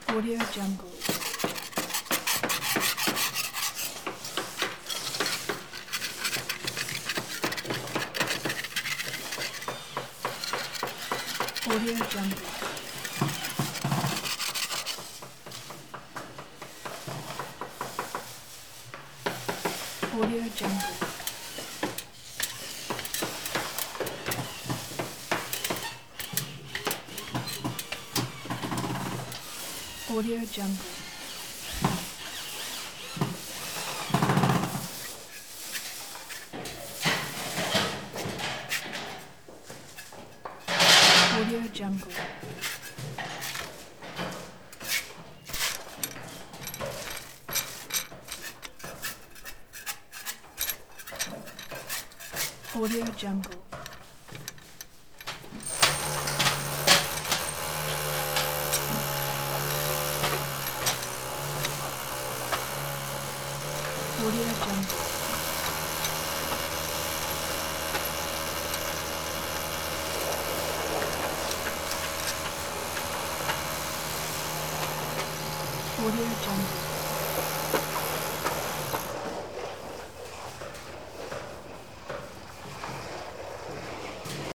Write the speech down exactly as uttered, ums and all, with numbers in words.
Audio Jungle. Audio Jungle. Audio Jungle. Audio Jungle. Audio Jungle. Audio Jungle. Audio Jungle. Audio Jungle.